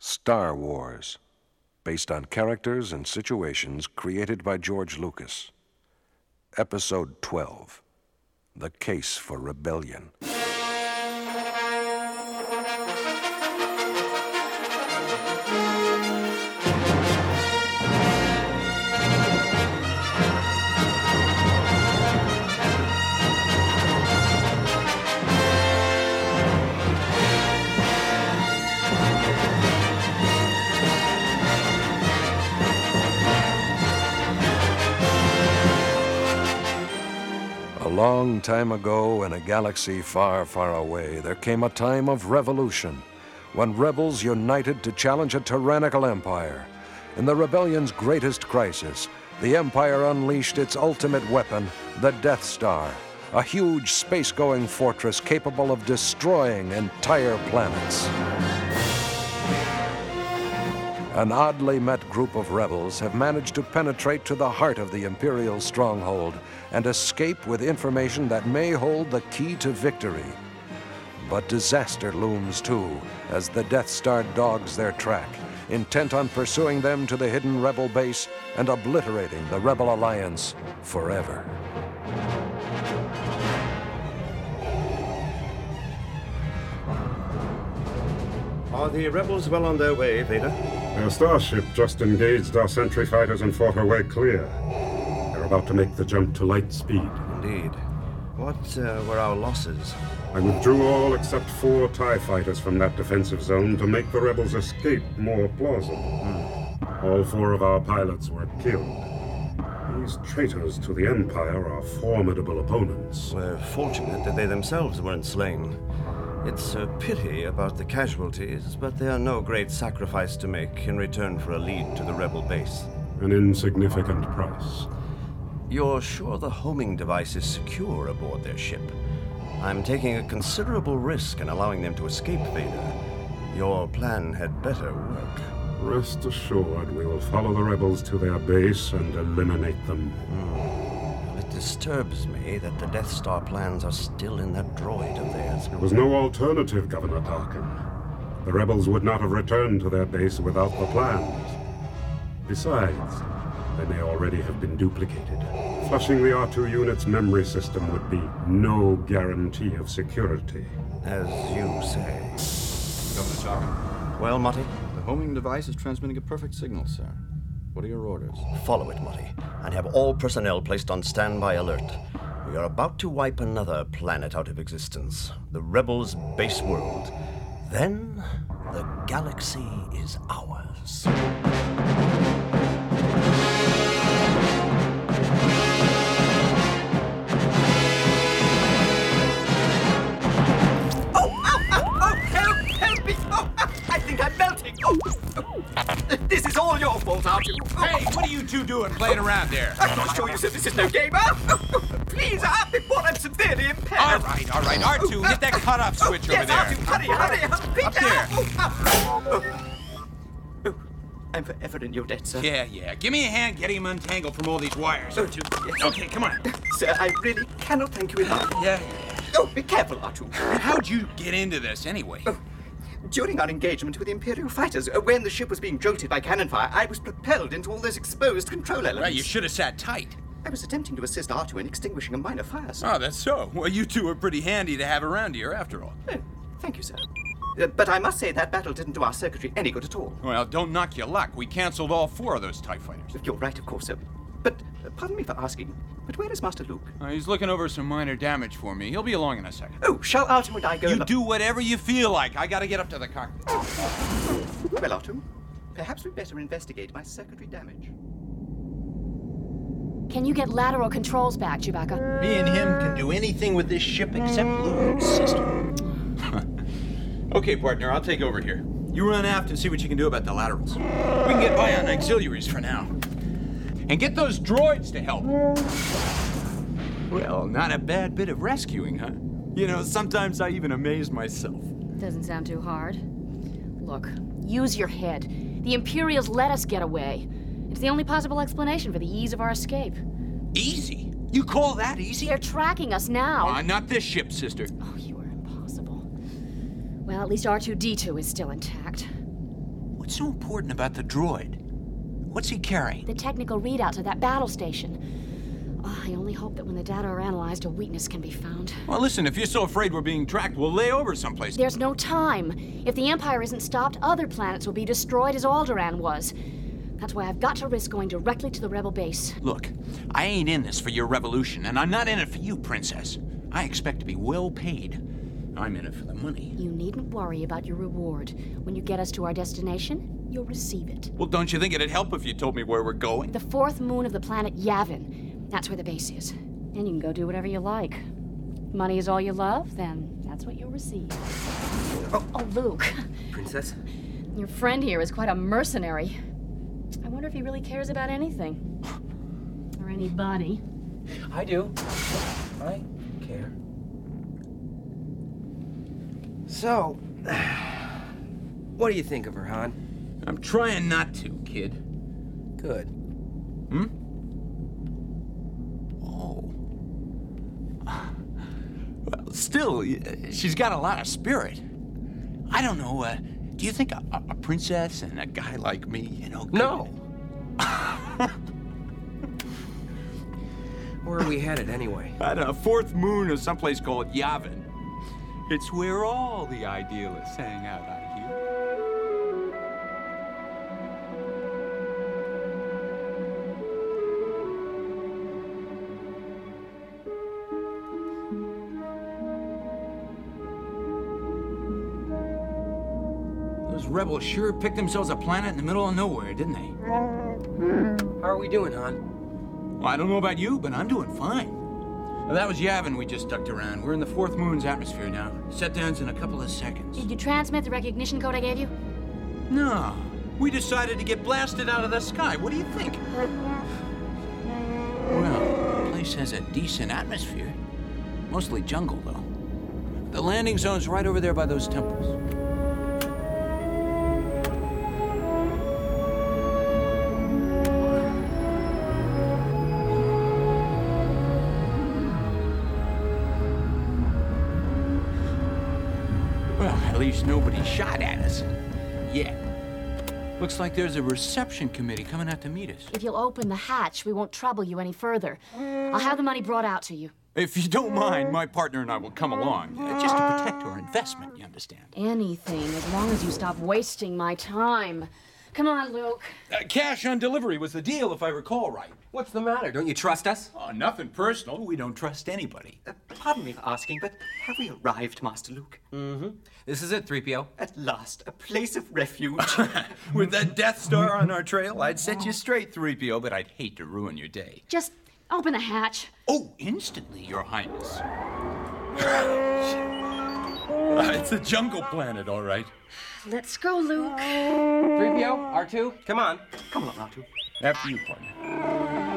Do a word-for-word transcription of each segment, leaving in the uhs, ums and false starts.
Star Wars, based on characters and situations created by George Lucas. Episode twelve, The Case for Rebellion. A long time ago, in a galaxy far, far away, there came a time of revolution, when rebels united to challenge a tyrannical empire. In the rebellion's greatest crisis, the Empire unleashed its ultimate weapon, the Death Star, a huge space-going fortress capable of destroying entire planets. An oddly met group of rebels have managed to penetrate to the heart of the Imperial stronghold and escape with information that may hold the key to victory. But disaster looms too, as the Death Star dogs their track, intent on pursuing them to the hidden rebel base and obliterating the Rebel Alliance forever. Are the rebels well on their way, Vader? Their starship just engaged our sentry fighters and fought her way clear. They're about to make the jump to light speed. Indeed. What uh, were our losses? I withdrew all except four TIE fighters from that defensive zone to make the rebels' escape more plausible. Hmm. All four of our pilots were killed. These traitors to the Empire are formidable opponents. We're fortunate that they themselves weren't slain. It's a pity about the casualties, but they are no great sacrifice to make in return for a lead to the rebel base. An insignificant price. You're sure the homing device is secure aboard their ship? I'm taking a considerable risk in allowing them to escape, Vader. Your plan had better work. Rest assured, we will follow the rebels to their base and eliminate them. Hmm. It disturbs me that the Death Star plans are still in that droid of theirs. There was no alternative, Governor Tarkin. The rebels would not have returned to their base without the plans. Besides, they may already have been duplicated. Flushing the R two unit's memory system would be no guarantee of security. As you say. Governor Tarkin. Well, Mutty? The homing device is transmitting a perfect signal, sir. What are your orders? Follow it, Mutty, and have all personnel placed on standby alert. We are about to wipe another planet out of existence, the Rebels' base world. Then, the galaxy is ours. Oh, oh, oh, oh, help, help me! Oh, I think I'm melting! Oh, oh. This is all your fault, R two. Hey, what are you two doing playing around there? I'm sure you said this is no game, huh? Please, uh, before I'm severely impaired. All right, all right, R two, hit that cut-off switch oh, over yes, there. R two, hurry, hurry, hurry. Up there. Oh, oh. Oh, I'm forever in your debt, sir. Yeah, yeah. Give me a hand getting him untangled from all these wires. R two, yes. Okay, come on. Sir, I really cannot thank you enough. Yeah. Oh, be careful, R two. How'd you get into this anyway? Oh. During our engagement with the Imperial fighters, uh, when the ship was being jolted by cannon fire, I was propelled into all those exposed control elements. Right, you should have sat tight. I was attempting to assist R two in extinguishing a minor fire, sir. Oh, that's so. Well, you two are pretty handy to have around here, after all. Oh, thank you, sir. Uh, but I must say that battle didn't do our circuitry any good at all. Well, don't knock your luck. We canceled all four of those TIE fighters. You're right, of course, sir. But, uh, pardon me for asking, but where is Master Luke? Uh, he's looking over some minor damage for me. He'll be along in a second. Oh, shall R two and I go... You lo- do whatever you feel like. I gotta get up to the cockpit. Well, R two, perhaps we'd better investigate my circuitry damage. Can you get lateral controls back, Chewbacca? Me and him can do anything with this ship except lose, sister. Okay, partner, I'll take over here. You run aft and see what you can do about the laterals. We can get by on auxiliaries for now. And get those droids to help. Well, not a bad bit of rescuing, huh? You know, sometimes I even amaze myself. Doesn't sound too hard. Look, use your head. The Imperials let us get away. It's the only possible explanation for the ease of our escape. Easy? You call that easy? They're tracking us now. Uh, not this ship, sister. Oh, you are impossible. Well, at least R two D two is still intact. What's so important about the droid? What's he carrying? The technical readouts of that battle station. Oh, I only hope that when the data are analyzed, a weakness can be found. Well, listen, if you're so afraid we're being tracked, we'll lay over someplace. There's no time. If the Empire isn't stopped, other planets will be destroyed as Alderaan was. That's why I've got to risk going directly to the Rebel base. Look, I ain't in this for your revolution, and I'm not in it for you, Princess. I expect to be well paid. I'm in it for the money. You needn't worry about your reward. When you get us to our destination, you'll receive it. Well, don't you think it'd help if you told me where we're going? The fourth moon of the planet Yavin. That's where the base is. And you can go do whatever you like. Money is all you love, then that's what you'll receive. Oh, oh Luke. Princess? Your friend here is quite a mercenary. I wonder if he really cares about anything. Or anybody. I do. I care. So, what do you think of her, Han? I'm trying not to, kid. Good. Hmm? Oh. Well, still, she's got a lot of spirit. I don't know, uh, do you think a, a princess and a guy like me, you know, could... No. Where are we headed, anyway? At a fourth moon of someplace called Yavin. It's where all the idealists hang out, I hear. Those rebels sure picked themselves a planet in the middle of nowhere, didn't they? How are we doing, Han? Well, I don't know about you, but I'm doing fine. Well, that was Yavin we just ducked around. We're in the fourth moon's atmosphere now. Set-down's in a couple of seconds. Did you transmit the recognition code I gave you? No. We decided to get blasted out of the sky. What do you think? Well, the place has a decent atmosphere. Mostly jungle, though. The landing zone's right over there by those temples. At least nobody shot at us. Yet. Looks like there's a reception committee coming out to meet us. If you'll open the hatch, we won't trouble you any further. I'll have the money brought out to you. If you don't mind, my partner and I will come along. Uh, just to protect our investment, you understand? Anything, as long as you stop wasting my time. Come on, Luke. Uh, cash on delivery was the deal, if I recall right. What's the matter? Don't you trust us? Oh, nothing personal. We don't trust anybody. Uh, pardon me for asking, but have we arrived, Master Luke? Mm-hmm. This is it, three P O. At last, a place of refuge. With that Death Star on our trail, I'd set you straight, three P O, but I'd hate to ruin your day. Just open the hatch. Oh, instantly, Your Highness. uh, it's a jungle planet, all right. Let's go, Luke. three P O, R two, come on. Come on, R two. After you, partner.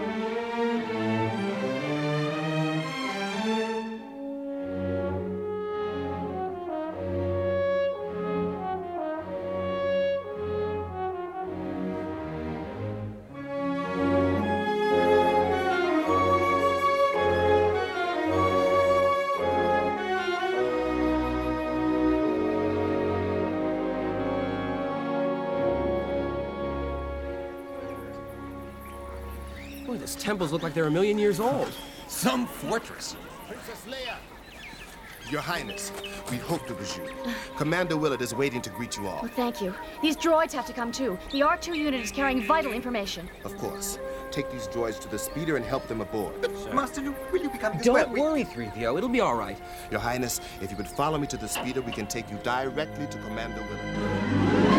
Boy, these temples look like they're a million years old. Some fortress. Princess Leia! Your Highness, we hoped it was you. Commander Willard is waiting to greet you all. Oh, thank you. These droids have to come too. The R two unit is carrying vital information. Of course. Take these droids to the speeder and help them aboard. But, Master Luke, will you become this Don't well? worry, three P O. It'll be all right. Your Highness, if you would follow me to the speeder, we can take you directly to Commander Willard.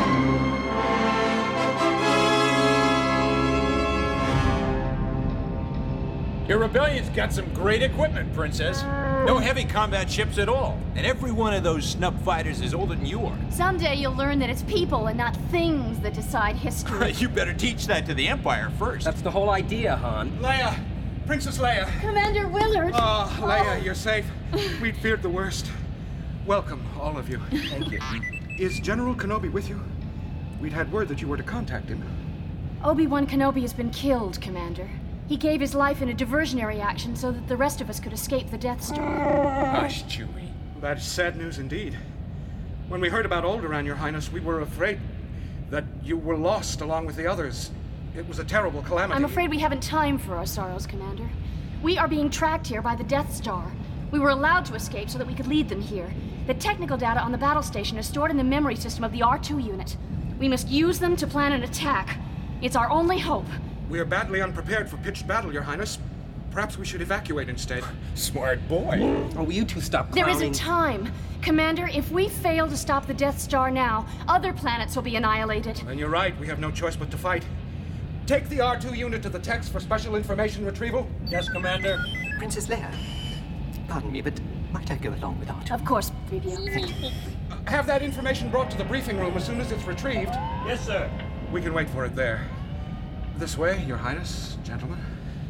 Your rebellion's got some great equipment, Princess. No heavy combat ships at all. And every one of those snub fighters is older than you are. Someday you'll learn that it's people and not things that decide history. You better teach that to the Empire first. That's the whole idea, Han. Leia! Princess Leia! Commander Willard! Oh, Leia, you're safe. We'd feared the worst. Welcome, all of you. Thank you. Is General Kenobi with you? We'd had word that you were to contact him. Obi-Wan Kenobi has been killed, Commander. He gave his life in a diversionary action so that the rest of us could escape the Death Star. Hush, Chewie. That is sad news indeed. When we heard about Alderaan, Your Highness, we were afraid. that you were lost along with the others. It was a terrible calamity. I'm afraid we haven't time for our sorrows, Commander. We are being tracked here by the Death Star. We were allowed to escape so that we could lead them here. The technical data on the battle station is stored in the memory system of the R two unit. We must use them to plan an attack. It's our only hope. We are badly unprepared for pitched battle, Your Highness. Perhaps we should evacuate instead. Smart boy. Oh, will you two stop clowning? There isn't time. Commander, if we fail to stop the Death Star now, other planets will be annihilated. Then you're right. We have no choice but to fight. Take the R two unit to the Tex for special information retrieval. Yes, Commander. Princess Leia, pardon me, but might I go along with R two? Of course, three P O. Thank you. Uh, have that information brought to the briefing room as soon as it's retrieved. Yes, sir. We can wait for it there. This way, Your Highness, gentlemen.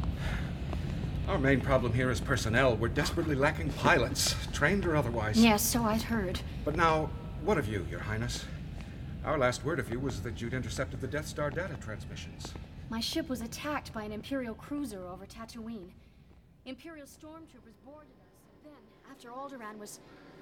Our main problem here is personnel. We're desperately lacking pilots, trained or otherwise. Yes, so I'd heard. But now, what of you, Your Highness? Our last word of you was that you'd intercepted the Death Star data transmissions. My ship was attacked by an Imperial cruiser over Tatooine. Imperial stormtroopers boarded us. Then, after Alderaan was...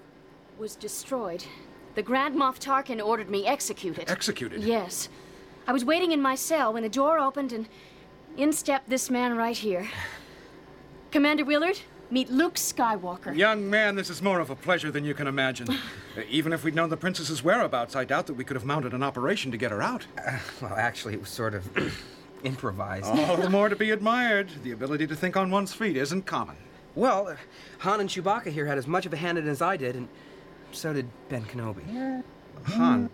was destroyed, the Grand Moff Tarkin ordered me executed. Executed? Yes. I was waiting in my cell when the door opened and in stepped this man right here. Commander Willard, meet Luke Skywalker. Young man, this is more of a pleasure than you can imagine. uh, even if we'd known the princess's whereabouts, I doubt that we could have mounted an operation to get her out. Uh, well, actually, it was sort of improvised. All the more to be admired. The ability to think on one's feet isn't common. Well, uh, Han and Chewbacca here had as much of a hand in it as I did, and so did Ben Kenobi. Han?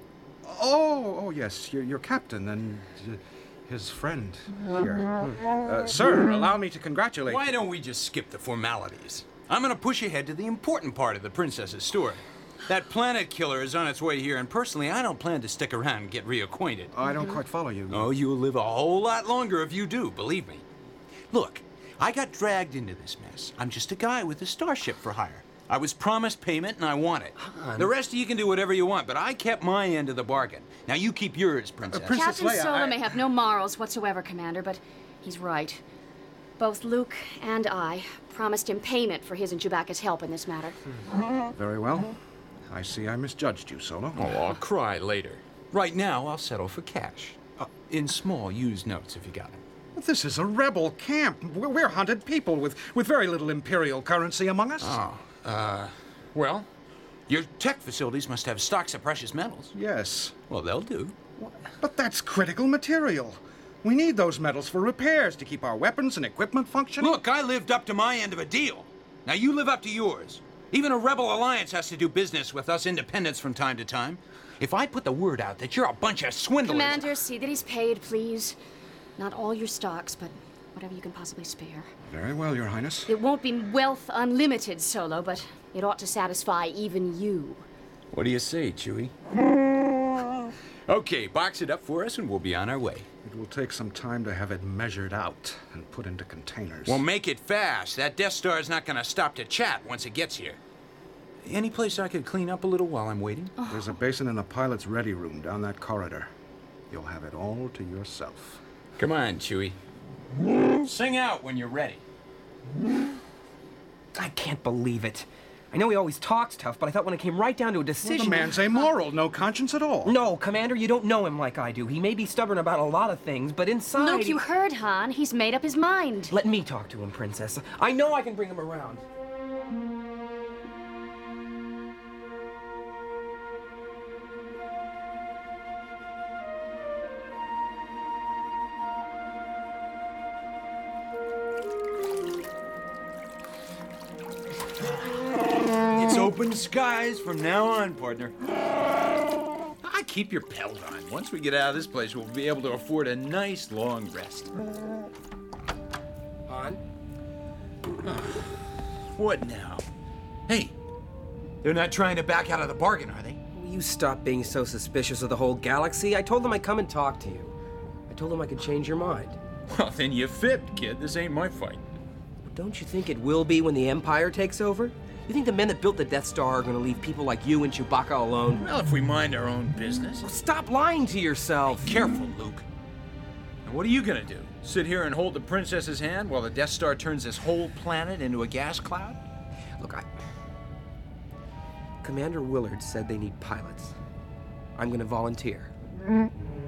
Oh, oh yes, your, your captain and uh, his friend here. Uh, sir, allow me to congratulate Why you. don't we just skip the formalities? I'm gonna push ahead to the important part of the princess's story. That planet killer is on its way here, and personally, I don't plan to stick around and get reacquainted. I don't quite follow you. Oh, you'll live a whole lot longer if you do, believe me. Look, I got dragged into this mess. I'm just a guy with a starship for hire. I was promised payment, and I want it. Han. The rest of you can do whatever you want, but I kept my end of the bargain. Now you keep yours, Princess. Uh, Princess Captain Leia, Solo I- may have no morals whatsoever, Commander, but he's right. Both Luke and I promised him payment for his and Chewbacca's help in this matter. Very well. I see I misjudged you, Solo. Oh, I'll cry later. Right now, I'll settle for cash. Uh, in small used notes, if you got it. But this is a rebel camp. We're, we're hunted people with, with very little Imperial currency among us. Oh, uh, well, your tech facilities must have stocks of precious metals. Yes. Well, they'll do. But that's critical material. We need those metals for repairs to keep our weapons and equipment functioning. Look, I lived up to my end of a deal. Now you live up to yours. Even a rebel alliance has to do business with us independents from time to time. If I put the word out that you're a bunch of swindlers... Commander, see that he's paid, please. Not all your stocks, but whatever you can possibly spare. Very well, Your Highness. It won't be wealth unlimited, Solo, but it ought to satisfy even you. What do you say, Chewie? Okay, box it up for us and we'll be on our way. It will take some time to have it measured out and put into containers. Well, make it fast. That Death Star is not going to stop to chat once it gets here. Any place I could clean up a little while I'm waiting? Oh. There's a basin in the pilot's ready room down that corridor. You'll have it all to yourself. Come on, Chewie. Sing out when you're ready. I can't believe it. I know he always talks tough, but I thought when it came right down to a Well, decision... the man's amoral, no conscience at all. No, Commander, you don't know him like I do. He may be stubborn about a lot of things, but inside... Luke, you heard Han. He's made up his mind. Let me talk to him, Princess. I know I can bring him around. It's open skies from now on, partner. I keep your pelt on. Once we get out of this place, we'll be able to afford a nice long rest. Han? What now? Hey, they're not trying to back out of the bargain, are they? Will you stop being so suspicious of the whole galaxy? I told them I'd come and talk to you. I told them I could change your mind. Well, then you fit, kid. This ain't my fight. Don't you think it will be when the Empire takes over? You think the men that built the Death Star are going to leave people like you and Chewbacca alone? Well, if we mind our own business. Well, stop lying to yourself. Be careful, Luke. And what are you gonna do? Sit here and hold the princess's hand while the Death Star turns this whole planet into a gas cloud? Look, I... Commander Willard said they need pilots. I'm going to volunteer.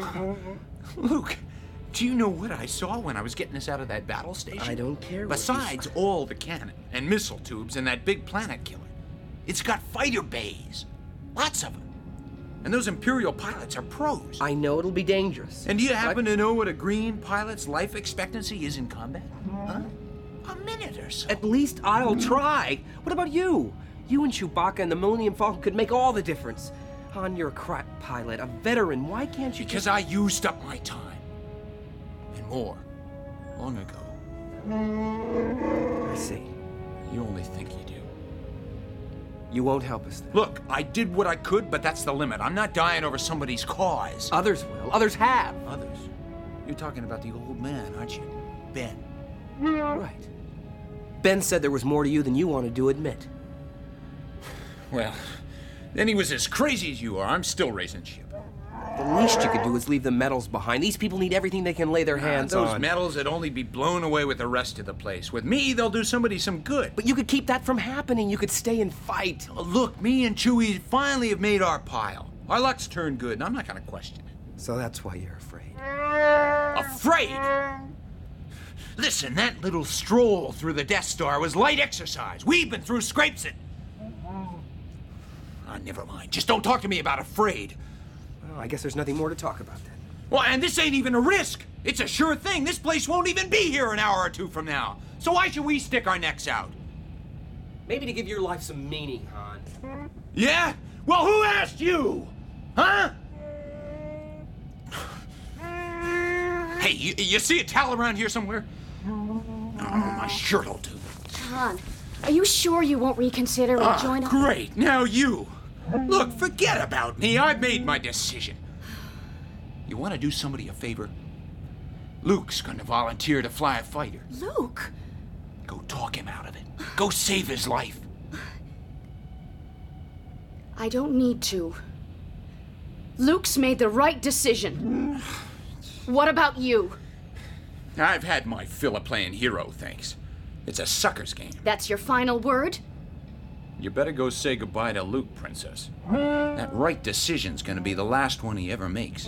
Luke, do you know what I saw when I was getting us out of that battle station? I don't care what you Besides saw. all the cannon and missile tubes and that big planet killer, it's got fighter bays. Lots of them. And those Imperial pilots are pros. I know it'll be dangerous. And do you happen to know what a green pilot's life expectancy is in combat? Huh? A minute or so. At least I'll try. What about you? You and Chewbacca and the Millennium Falcon could make all the difference. Han, you're a crack pilot, a veteran. Why can't you Because just... I used up my time. And more. Long ago. I see. You only think you do. You won't help us then. Look, I did what I could, but that's the limit. I'm not dying over somebody's cause. Others will. Others have. Others? You're talking about the old man, aren't you? Ben. Right. Ben said there was more to you than you wanted to admit. Well, then he was as crazy as you are. I'm still raising ship. The least you could do is leave the medals behind. These people need everything they can lay their hands Those on. medals would only be blown away with the rest of the place. With me, they'll do somebody some good. But you could keep that from happening. You could stay and fight. Oh, look, me and Chewie finally have made our pile. Our luck's turned good, and I'm not going to question it. So that's why you're afraid. Afraid? Listen, that little stroll through the Death Star was light exercise. We've been through scrapes and... Ah, never mind. Just don't talk to me about afraid. Well, I guess there's nothing more to talk about then. Well, and this ain't even a risk. It's a sure thing. This place won't even be here an hour or two from now. So why should we stick our necks out? Maybe to give your life some meaning, Han. Yeah? Well, who asked you? Huh? Hey, you, you see a towel around here somewhere? Oh, my shirt'll do. Han, are you sure you won't reconsider and Ah, join us? great. Now you. Look, forget about me. I've made my decision. You want to do somebody a favor? Luke's going to volunteer to fly a fighter. Luke? Go talk him out of it. Go save his life. I don't need to. Luke's made the right decision. What about you? I've had my fill of playing hero, thanks. It's a sucker's game. That's your final word? You better go say goodbye to Luke, Princess. That right decision's gonna be the last one he ever makes.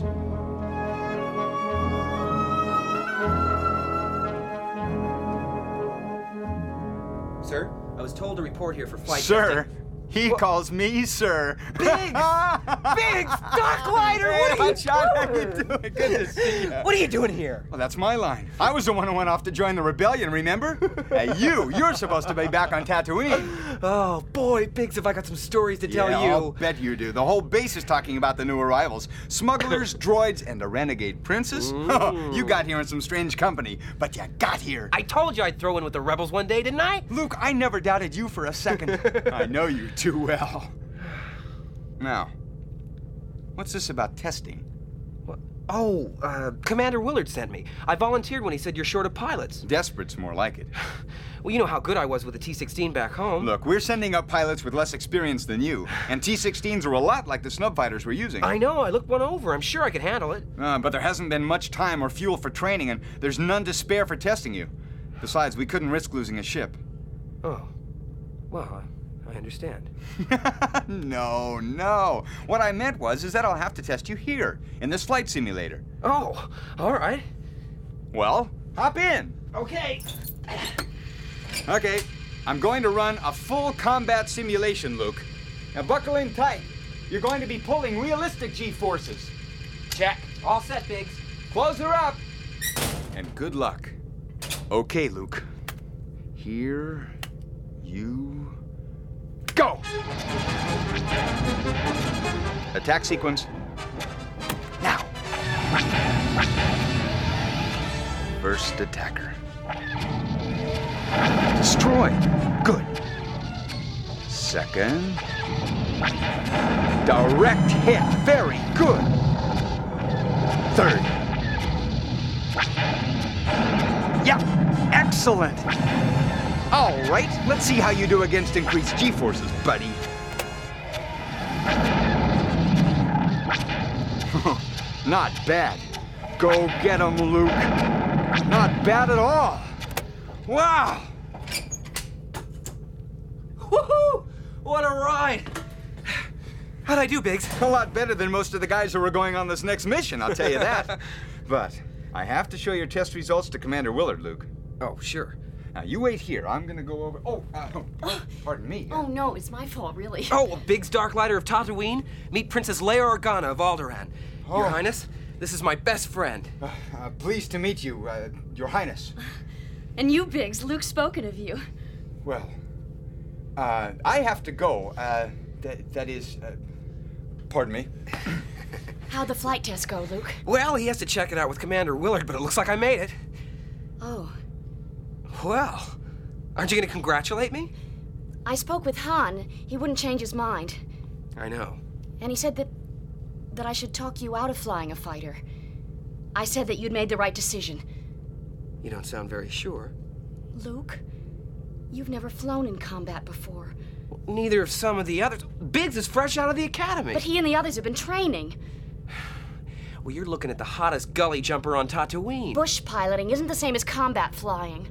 Sir, I was told to report here for flight Sir? testing. He What? calls me sir. Biggs! Biggs! Darklighter! Hey, What are you Hotshot, how you doing? doing? Good to see you. What are you doing here? Well, that's my line. I was the one who went off to join the rebellion, remember? Hey, you, you're supposed to be back on Tatooine. Oh, boy, Biggs, have I got some stories to tell yeah, you. I'll bet you do. The whole base is talking about the new arrivals. Smugglers, droids, and a renegade princess. Mm. You got here in some strange company, but you got here. I told you I'd throw in with the rebels one day, didn't I? Luke, I never doubted you for a second. I know you too well. Now, what's this about testing? What? Oh, uh, Commander Willard sent me. I volunteered when he said you're short of pilots. Desperate's more like it. Well, you know how good I was with the T sixteen back home. Look, we're sending up pilots with less experience than you, and T sixteens are a lot like the snub fighters we're using. I know, I looked one over. I'm sure I could handle it. Uh, but there hasn't been much time or fuel for training, and there's none to spare for testing you. Besides, we couldn't risk losing a ship. Oh, well, I understand. No, no. What I meant was is that I'll have to test you here, in this flight simulator. Oh, all right. Well, hop in. Okay. Okay, I'm going to run a full combat simulation, Luke. Now buckle in tight. You're going to be pulling realistic G-forces. Check. All set, Biggs. Close her up. And good luck. Okay, Luke. Here you go. Attack sequence. Now. First attacker. Destroy. Good. Second. Direct hit. Very good. Third. Yeah, excellent. All right, let's see how you do against increased G-forces, buddy. Not bad. Go get him, Luke. Not bad at all. Wow. Woohoo! What a ride! How'd I do, Biggs? A lot better than most of the guys who are going on this next mission, I'll tell you that. But I have to show your test results to Commander Willard, Luke. Oh, sure. Now, you wait here. I'm gonna go over... Oh, uh, oh pardon me. Oh, no, it's my fault, really. Oh, Biggs Darklighter of Tatooine. Meet Princess Leia Organa of Alderaan. Oh. Your Highness, this is my best friend. Uh, uh, pleased to meet you, uh, Your Highness. And you, Biggs, Luke's spoken of you. Well, uh, I have to go. Uh, that, that is... Uh, pardon me. How'd the flight test go, Luke? Well, he has to check it out with Commander Willard, but it looks like I made it. Oh. Well, aren't you going to congratulate me? I spoke with Han. He wouldn't change his mind. I know. And he said that... that I should talk you out of flying a fighter. I said that you'd made the right decision. You don't sound very sure. Luke, you've never flown in combat before. Well, neither have some of the others. Biggs is fresh out of the academy. But he and the others have been training. Well, you're looking at the hottest gully jumper on Tatooine. Bush piloting isn't the same as combat flying.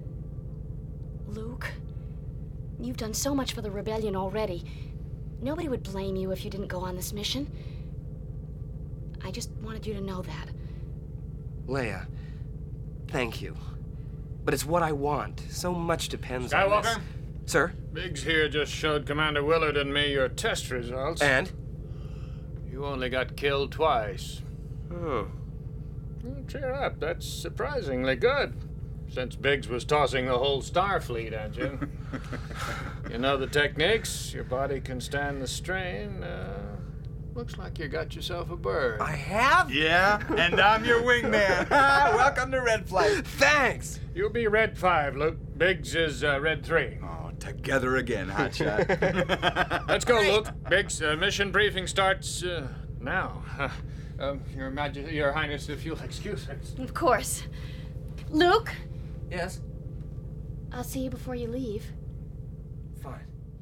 Luke, you've done so much for the rebellion already. Nobody would blame you if you didn't go on this mission. I just wanted you to know that. Leia, thank you. But it's what I want. So much depends on this. Skywalker? Sir? Biggs here just showed Commander Willard and me your test results. And? You only got killed twice. Oh. Well, cheer up. That's surprisingly good. Since Biggs was tossing the whole Starfleet at you. You know the techniques. Your body can stand the strain. Uh, looks like you got yourself a bird. I have? Yeah, and I'm your wingman. Welcome to Red Flight. Thanks. You'll be Red five, Luke. Biggs is uh, Red three. Oh, together again, hotshot. Let's go, Luke. Biggs, uh, mission briefing starts uh, now. Um, your Majesty, Your Highness, if you'll excuse us. Of course. Luke? Yes? I'll see you before you leave. Fine.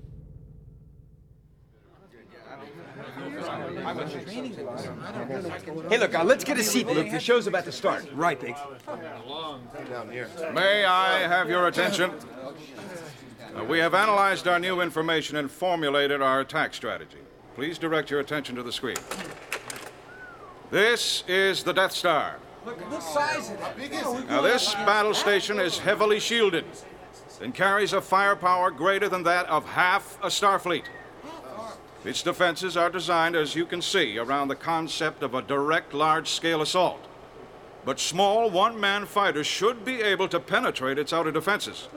Hey, look, uh, let's get a seat, Luke. The show's about to start. Right, Biggs. Down here. May I have your attention? Uh, we have analyzed our new information and formulated our attack strategy. Please direct your attention to the screen. This is the Death Star. Look at the size of it. Now, this battle station is heavily shielded and carries a firepower greater than that of half a Starfleet. Its defenses are designed, as you can see, around the concept of a direct large-scale assault. But small one-man fighters should be able to penetrate its outer defenses.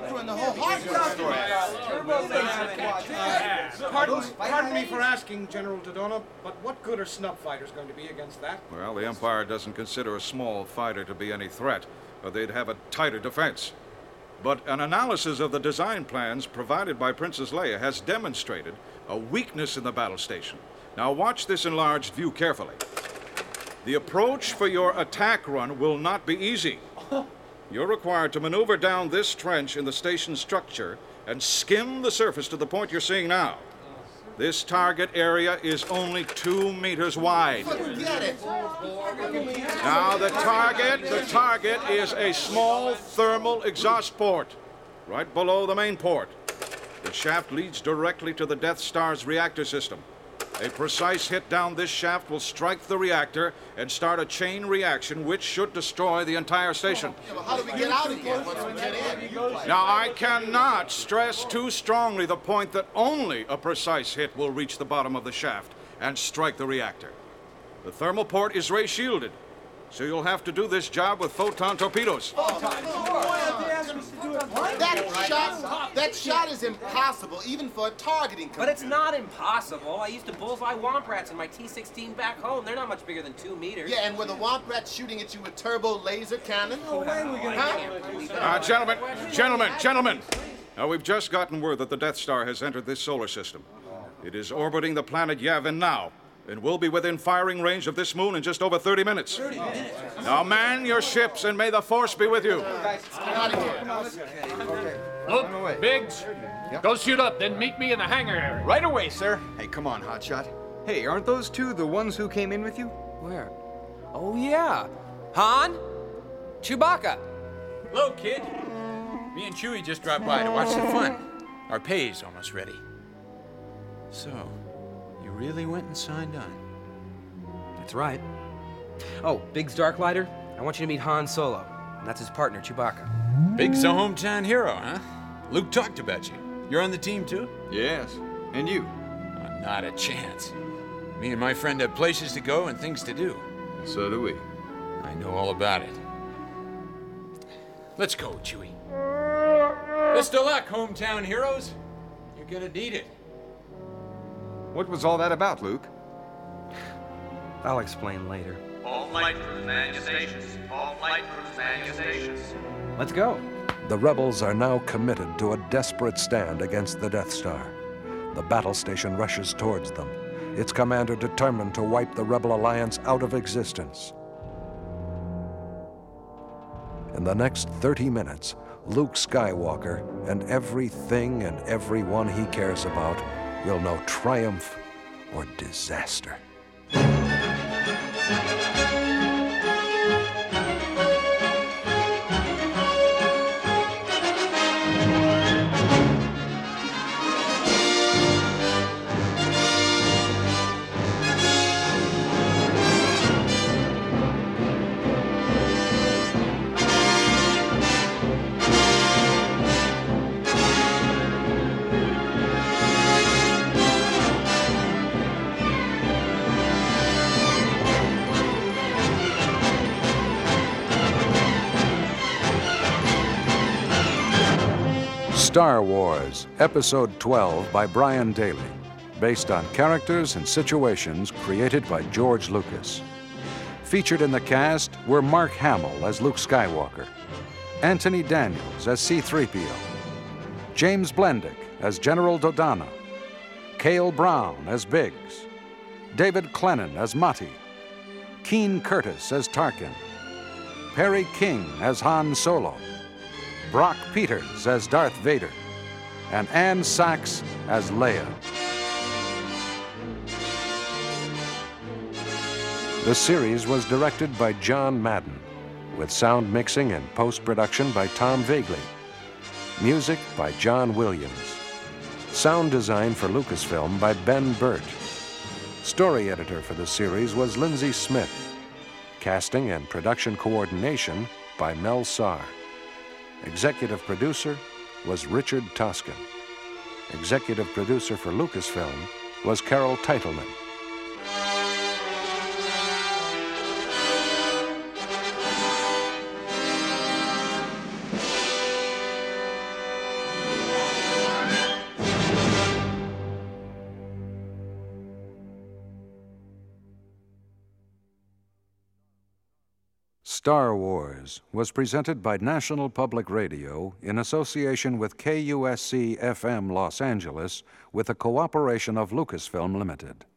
Pardon, pardon me for asking, General Dodonna, but what good are snub fighters going to be against that? Well, the Empire doesn't consider a small fighter to be any threat, or they'd have a tighter defense. But an analysis of the design plans provided by Princess Leia has demonstrated a weakness in the battle station. Now watch this enlarged view carefully. The approach for your attack run will not be easy. You're required to maneuver down this trench in the station structure and skim the surface to the point you're seeing now. This target area is only two meters wide. Forget it. Now the target, the target is a small thermal exhaust port right below the main port. The shaft leads directly to the Death Star's reactor system. A precise hit down this shaft will strike the reactor and start a chain reaction which should destroy the entire station. Yeah, well, how do we get out again once we get in? Now, I cannot stress too strongly the point that only a precise hit will reach the bottom of the shaft and strike the reactor. The thermal port is ray shielded, so you'll have to do this job with photon torpedoes. That shot, that shot is impossible, even for a targeting computer. But it's not impossible. I used to bullseye womp rats in my T sixteen back home. They're not much bigger than two meters. Yeah, and were the womp rats shooting at you with turbo laser cannon? Oh, when are we gonna huh? Uh, gentlemen, gentlemen, gentlemen! Now, we've just gotten word that the Death Star has entered this solar system. It is orbiting the planet Yavin now, and will be within firing range of this moon in just over thirty minutes. thirty minutes? Now man your ships, and may the Force be with you. Look, Biggs, go shoot up, then meet me in the hangar area. Right away, sir. Hey, come on, hotshot. Hey, aren't those two the ones who came in with you? Where? Oh, yeah. Han? Chewbacca. Hello, kid. Me and Chewie just dropped by to watch the fun. Our pay's almost ready. So, You really went and signed on. That's right. Oh, Biggs Darklighter, I want you to meet Han Solo. And that's his partner, Chewbacca. Big's a hometown hero, huh? Luke talked about you. You're on the team, too? Yes. And you? Uh, not a chance. Me and my friend have places to go and things to do. So do we. I know all about it. Let's go, Chewie. Best of luck, hometown heroes. You're gonna need it. What was all that about, Luke? I'll explain later. All flight crews man your stations. All flight crews man your stations. Let's go. The rebels are now committed to a desperate stand against the Death Star. The battle station rushes towards them, its commander determined to wipe the Rebel Alliance out of existence. In the next thirty minutes, Luke Skywalker and everything and everyone he cares about will know triumph or disaster. Star Wars, Episode twelve by Brian Daley, based on characters and situations created by George Lucas. Featured in the cast were Mark Hamill as Luke Skywalker, Anthony Daniels as C three P O, James Blendick as General Dodonna, Cale Brown as Biggs, David Clennon as Mati, Keen Curtis as Tarkin, Perry King as Han Solo, Brock Peters as Darth Vader, and Anne Sachs as Leia. The series was directed by John Madden, with sound mixing and post-production by Tom Vagley. Music by John Williams. Sound design for Lucasfilm by Ben Burt. Story editor for the series was Lindsay Smith. Casting and production coordination by Mel Sarr. Executive producer was Richard Toscan. Executive producer for Lucasfilm was Carol Teitelman. Star Wars was presented by National Public Radio in association with K U S C F M Los Angeles with the cooperation of Lucasfilm Limited.